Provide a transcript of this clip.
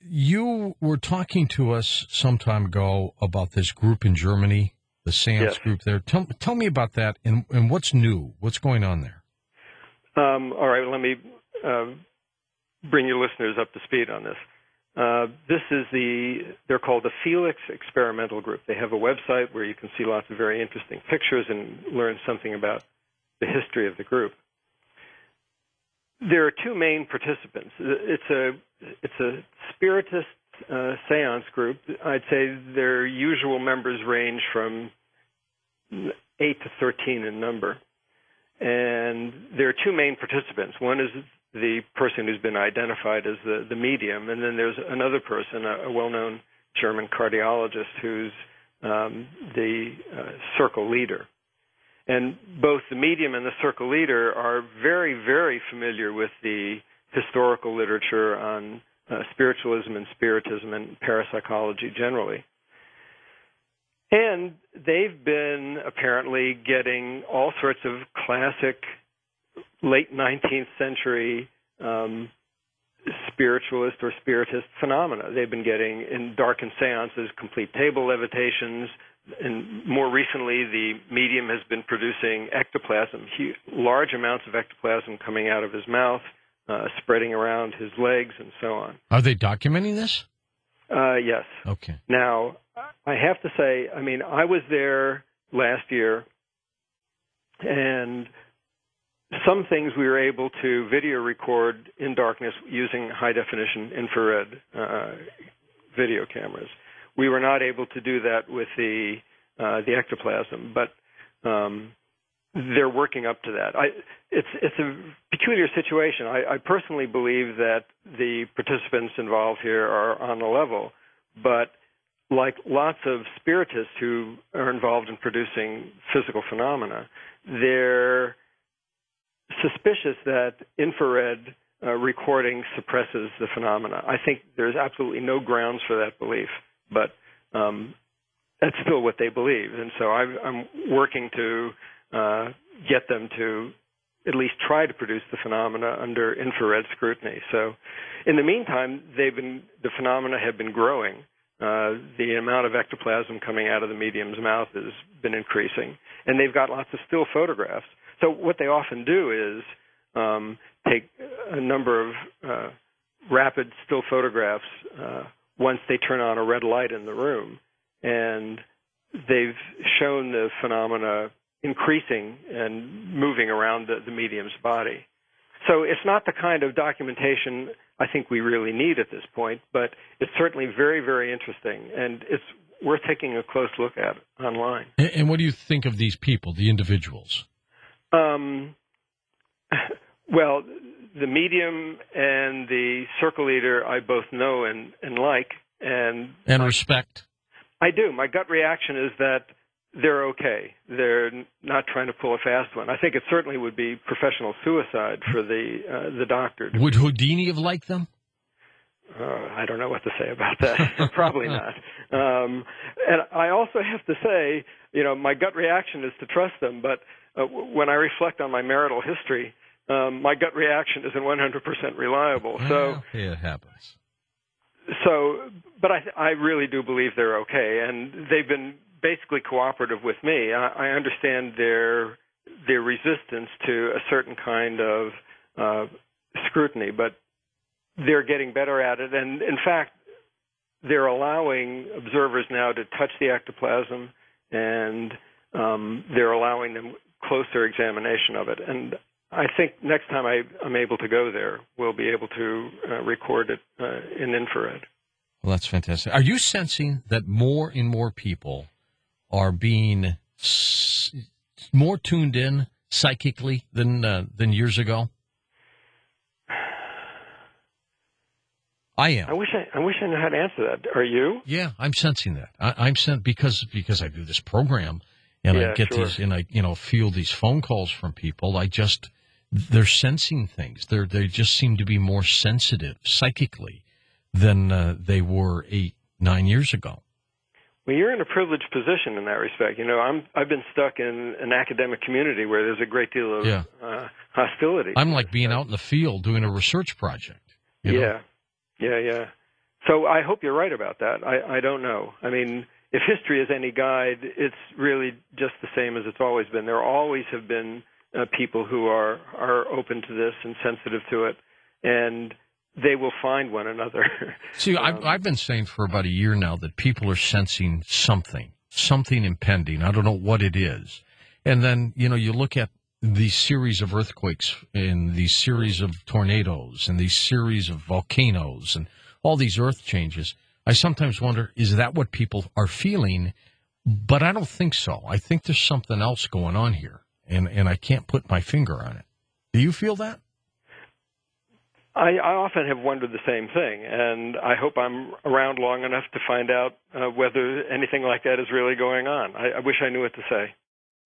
You were talking to us some time ago about this group in Germany, the Seance group there. Tell me about that and what's new. What's going on there? All right, let me bring your listeners up to speed on this. They're called the Felix Experimental Group. They have a website where you can see lots of very interesting pictures and learn something about the history of the group. There are two main participants. It's a spiritist seance group. I'd say their usual members range from 8 to 13 in number. And there are two main participants. One is the person who's been identified as the medium, and then there's another person, a well-known German cardiologist who's the circle leader. And both the medium and the circle leader are very, very familiar with the historical literature on spiritualism and spiritism and parapsychology generally. And they've been apparently getting all sorts of classic late 19th century spiritualist or spiritist phenomena. They've been getting, in darkened seances, complete table levitations, and more recently the medium has been producing ectoplasm, large amounts of ectoplasm coming out of his mouth, spreading around his legs, and so on. Are they documenting this? Yes. Okay. Now, I have to say, I was there last year, and some things we were able to video record in darkness using high-definition infrared video cameras. We were not able to do that with the ectoplasm, but they're working up to that. It's a peculiar situation. I personally believe that the participants involved here are on the level, but like lots of spiritists who are involved in producing physical phenomena, they're suspicious that infrared recording suppresses the phenomena. I think there's absolutely no grounds for that belief, but that's still what they believe. And so I'm working to get them to at least try to produce the phenomena under infrared scrutiny. So in the meantime, the phenomena have been growing. The amount of ectoplasm coming out of the medium's mouth has been increasing, and they've got lots of still photographs. So what they often do is take a number of rapid still photographs once they turn on a red light in the room, and they've shown the phenomena increasing and moving around the medium's body. So it's not the kind of documentation I think we really need at this point, but it's certainly very, very interesting, and it's worth taking a close look at online. And what do you think of these people, the individuals? Well, the medium and the circle leader I both know and like. And respect. I do. My gut reaction is that they're okay. They're not trying to pull a fast one. I think it certainly would be professional suicide for the doctor. Would Houdini have liked them? I don't know what to say about that. Probably not. And I also have to say, my gut reaction is to trust them, but when I reflect on my marital history, my gut reaction isn't 100% reliable. So it happens. So, but I really do believe they're okay, and they've been basically cooperative with me. I understand their resistance to a certain kind of scrutiny, but they're getting better at it. And in fact, they're allowing observers now to touch the ectoplasm, and they're allowing them closer examination of it. And I think next time I'm able to go there, we'll be able to record it in infrared. Well, that's fantastic. Are you sensing that more and more people are being more tuned in psychically than years ago? I am. I wish I knew how to answer that. Are you? Yeah, I'm sensing that. I'm because I do this program and I get these and I feel these phone calls from people. They're sensing things. They just seem to be more sensitive psychically than they were 8-9 years ago. Well, you're in a privileged position in that respect. I've been stuck in an academic community where there's a great deal of hostility. I'm like being out in the field doing a research project. Yeah. So I hope you're right about that. I don't know. I mean, if history is any guide, it's really just the same as it's always been. There always have been people who are open to this and sensitive to it, and they will find one another. See, I've been saying for about a year now that people are sensing something impending. I don't know what it is. And then, you look at these series of earthquakes and these series of tornadoes and these series of volcanoes and all these earth changes. I sometimes wonder, is that what people are feeling? But I don't think so. I think there's something else going on here, and I can't put my finger on it. Do you feel that? I often have wondered the same thing, and I hope I'm around long enough to find out whether anything like that is really going on. I wish I knew what to say.